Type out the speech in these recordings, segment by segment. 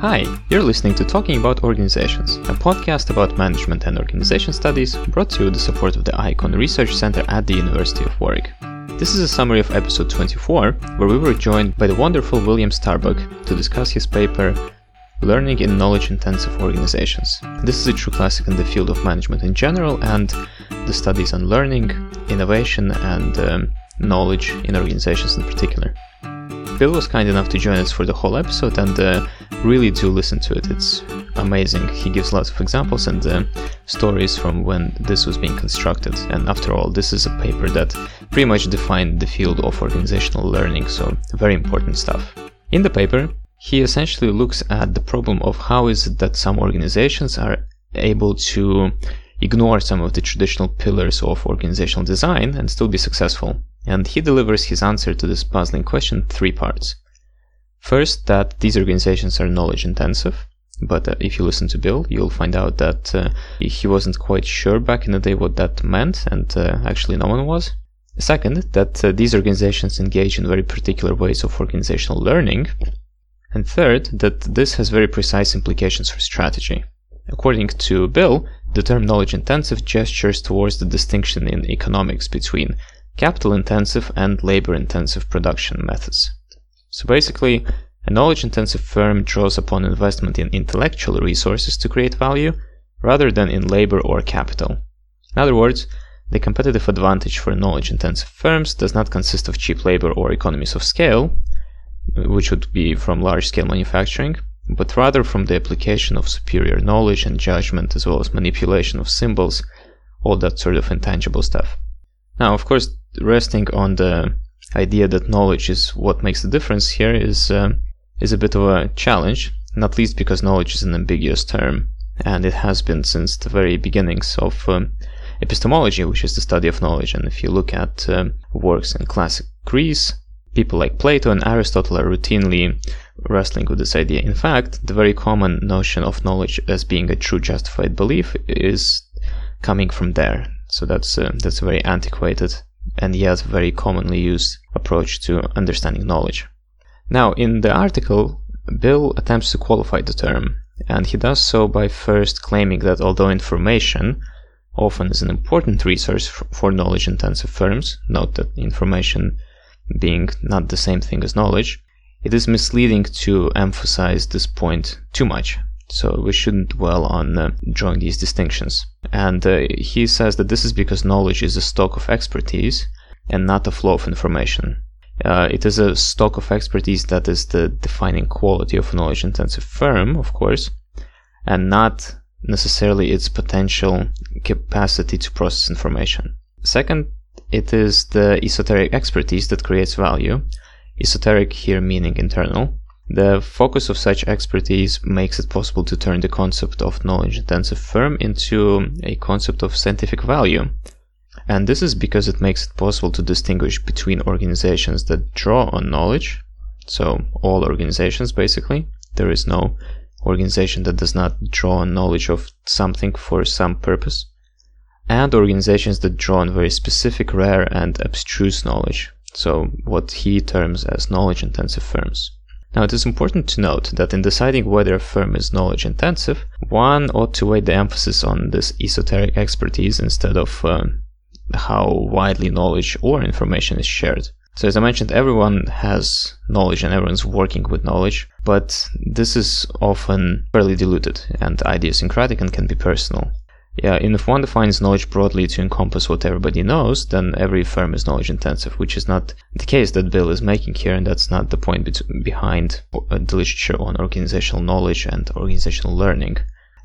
Hi, you're listening to Talking About Organizations, a podcast about management and organization studies brought to you with the support of the ICON Research Center at the University of Warwick. This is a summary of episode 24, where we were joined by the wonderful William Starbuck to discuss his paper, Learning in Knowledge-Intensive Organizations. This is a true classic in the field of management in general and the studies on learning, innovation, and knowledge in organizations in particular. Bill was kind enough to join us for the whole episode, and really do listen to it. It's amazing. He gives lots of examples and stories from when this was being constructed. And after all, this is a paper that pretty much defined the field of organizational learning, so very important stuff. In the paper, he essentially looks at the problem of how is it that some organizations are able to ignore some of the traditional pillars of organizational design and still be successful. And he delivers his answer to this puzzling question in 3 parts. First, that these organizations are knowledge intensive, but if you listen to Bill, you'll find out that he wasn't quite sure back in the day what that meant, and actually no one was. Second, that these organizations engage in very particular ways of organizational learning. And third, that this has very precise implications for strategy. According to Bill, the term knowledge intensive gestures towards the distinction in economics between capital-intensive and labor-intensive production methods. So basically, a knowledge-intensive firm draws upon investment in intellectual resources to create value, rather than in labor or capital. In other words, the competitive advantage for knowledge-intensive firms does not consist of cheap labor or economies of scale, which would be from large-scale manufacturing, but rather from the application of superior knowledge and judgment, as well as manipulation of symbols, all that sort of intangible stuff. Now, of course, resting on the idea that knowledge is what makes the difference here is a bit of a challenge, not least because knowledge is an ambiguous term, and it has been since the very beginnings of epistemology, which is the study of knowledge. And if you look at works in classic Greece, people like Plato and Aristotle are routinely wrestling with this idea. In fact, the very common notion of knowledge as being a true justified belief is coming from there. So that's a very antiquated and yet very commonly used approach to understanding knowledge. Now, in the article, Bill attempts to qualify the term, and he does so by first claiming that although information often is an important resource for knowledge-intensive firms, note that information being not the same thing as knowledge, it is misleading to emphasize this point too much. So we shouldn't dwell on drawing these distinctions. And he says that this is because knowledge is a stock of expertise and not a flow of information. It is a stock of expertise that is the defining quality of a knowledge-intensive firm, of course, and not necessarily its potential capacity to process information. Second, it is the esoteric expertise that creates value. Esoteric here meaning internal. The focus of such expertise makes it possible to turn the concept of knowledge-intensive firm into a concept of scientific value. And this is because it makes it possible to distinguish between organizations that draw on knowledge, so all organizations basically. There is no organization that does not draw on knowledge of something for some purpose, and organizations that draw on very specific, rare, and abstruse knowledge, so what he terms as knowledge-intensive firms. Now, it is important to note that in deciding whether a firm is knowledge-intensive, one ought to weight the emphasis on this esoteric expertise instead of how widely knowledge or information is shared. So as I mentioned, everyone has knowledge and everyone's working with knowledge, but this is often fairly diluted and idiosyncratic and can be personal. And if one defines knowledge broadly to encompass what everybody knows, then every firm is knowledge intensive, which is not the case that Bill is making here, and that's not the point behind the literature on organizational knowledge and organizational learning.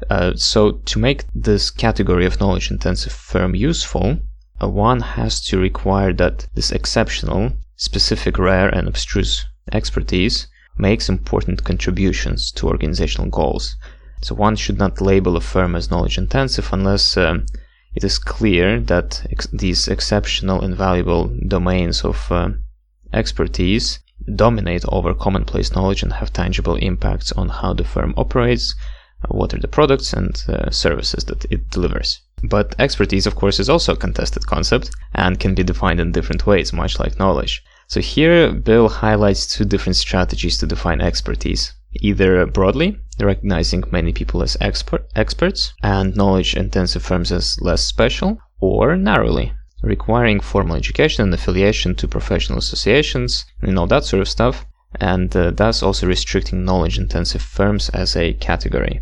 So to make this category of knowledge intensive firm useful, one has to require that this exceptional, specific, rare, and abstruse expertise makes important contributions to organizational goals. So one should not label a firm as knowledge-intensive unless it is clear that these exceptional and valuable domains of expertise dominate over commonplace knowledge and have tangible impacts on how the firm operates, what are the products and services that it delivers. But expertise, of course, is also a contested concept and can be defined in different ways, much like knowledge. So here, Bill highlights two different strategies to define expertise. Either broadly, recognizing many people as experts and knowledge-intensive firms as less special, or narrowly, requiring formal education and affiliation to professional associations and all that sort of stuff, and thus also restricting knowledge-intensive firms as a category.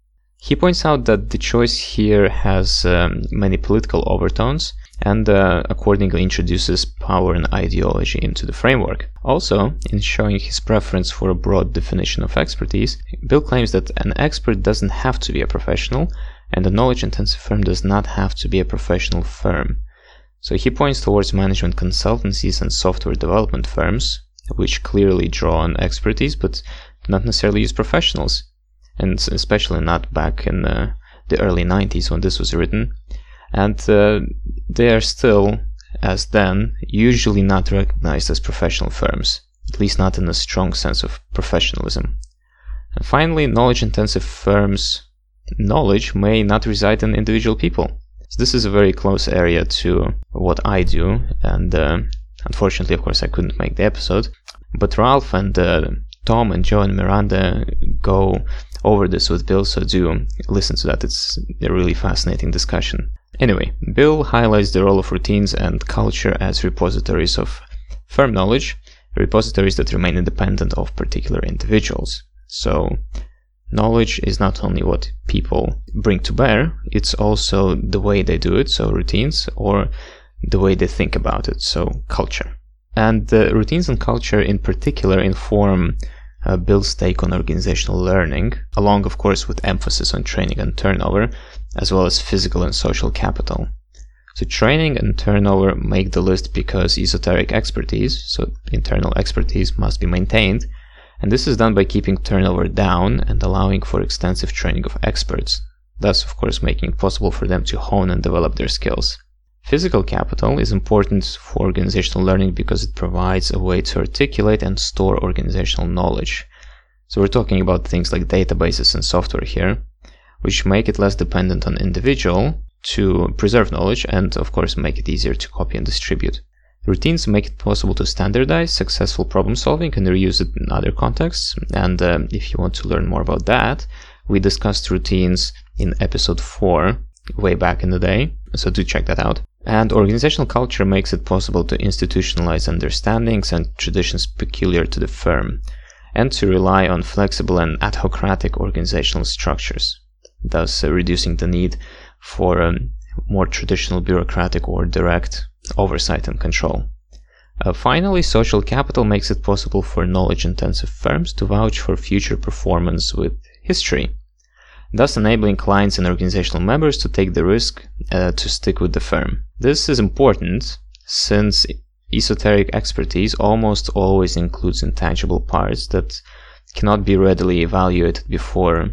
He points out that the choice here has many political overtones and accordingly introduces power and ideology into the framework. Also, in showing his preference for a broad definition of expertise, Bill claims that an expert doesn't have to be a professional, and a knowledge-intensive firm does not have to be a professional firm. So he points towards management consultancies and software development firms, which clearly draw on expertise but not necessarily use professionals, and especially not back in the early 90s when this was written. And they are still, as then, usually not recognized as professional firms, at least not in a strong sense of professionalism. And finally, knowledge-intensive firms' knowledge may not reside in individual people. So this is a very close area to what I do, and unfortunately, of course, I couldn't make the episode. But Ralph and Tom and Joe and Miranda go over this with Bill, so do listen to that. It's a really fascinating discussion. Anyway, Bill highlights the role of routines and culture as repositories of firm knowledge, repositories that remain independent of particular individuals. So, knowledge is not only what people bring to bear, it's also the way they do it, so routines, or the way they think about it, so culture. And the routines and culture in particular inform Bill's take on organizational learning, along of course with emphasis on training and turnover, as well as physical and social capital. So training and turnover make the list because esoteric expertise, so internal expertise, must be maintained, and this is done by keeping turnover down and allowing for extensive training of experts, thus of course making it possible for them to hone and develop their skills. Physical capital is important for organizational learning because it provides a way to articulate and store organizational knowledge. So we're talking about things like databases and software here, which make it less dependent on individual to preserve knowledge and of course make it easier to copy and distribute. Routines make it possible to standardize successful problem solving and reuse it in other contexts, and if you want to learn more about that, we discussed routines in episode 4 way back in the day, so do check that out. And organizational culture makes it possible to institutionalize understandings and traditions peculiar to the firm, and to rely on flexible and ad-hocratic organizational structures, thus reducing the need for more traditional bureaucratic or direct oversight and control. Finally, social capital makes it possible for knowledge-intensive firms to vouch for future performance with history, thus enabling clients and organizational members to take the risk to stick with the firm. This is important since esoteric expertise almost always includes intangible parts that cannot be readily evaluated before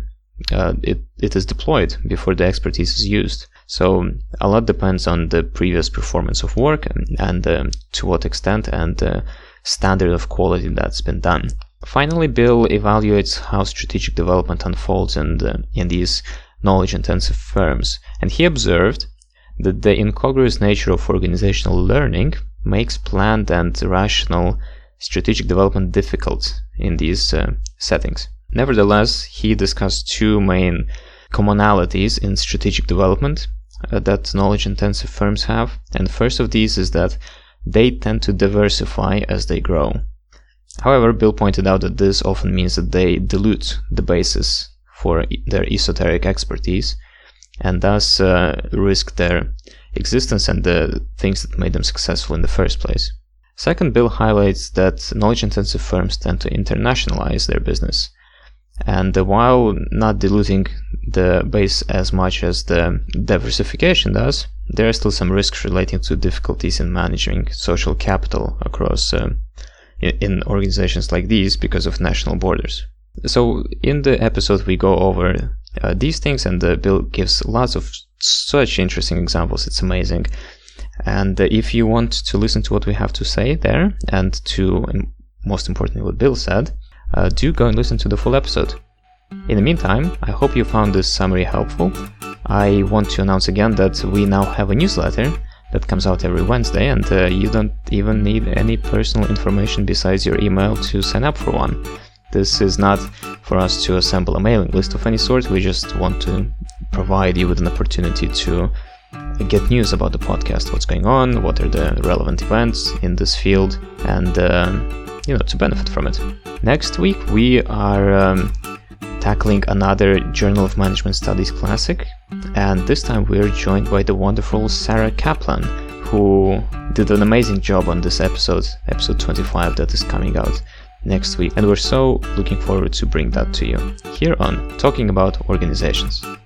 it is deployed, before the expertise is used. So a lot depends on the previous performance of work and to what extent and the standard of quality that's been done. Finally, Bill evaluates how strategic development unfolds in these knowledge-intensive firms, and he observed that the incongruous nature of organizational learning makes planned and rational strategic development difficult in these settings. Nevertheless, he discussed two main commonalities in strategic development that knowledge-intensive firms have, and the first of these is that they tend to diversify as they grow. However, Bill pointed out that this often means that they dilute the basis for their esoteric expertise and thus risk their existence and the things that made them successful in the first place. Second, Bill highlights that knowledge-intensive firms tend to internationalize their business, and while not diluting the base as much as the diversification does, there are still some risks relating to difficulties in managing social capital across in organizations like these because of national borders. So in the episode we go over these things, and Bill gives lots of such interesting examples. It's amazing. And if you want to listen to what we have to say there, and to, most importantly, what Bill said, do go and listen to the full episode. In the meantime, I hope you found this summary helpful. I want to announce again that we now have a newsletter that comes out every Wednesday, and you don't even need any personal information besides your email to sign up for one. This is not for us to assemble a mailing list of any sort. We just want to provide you with an opportunity to get news about the podcast, what's going on, what are the relevant events in this field, and to benefit from it. Next week we are tackling another Journal of Management Studies classic, and this time we're joined by the wonderful Sarah Kaplan, who did an amazing job on this episode 25, that is coming out next week, and we're so looking forward to bring that to you here on Talking About Organizations.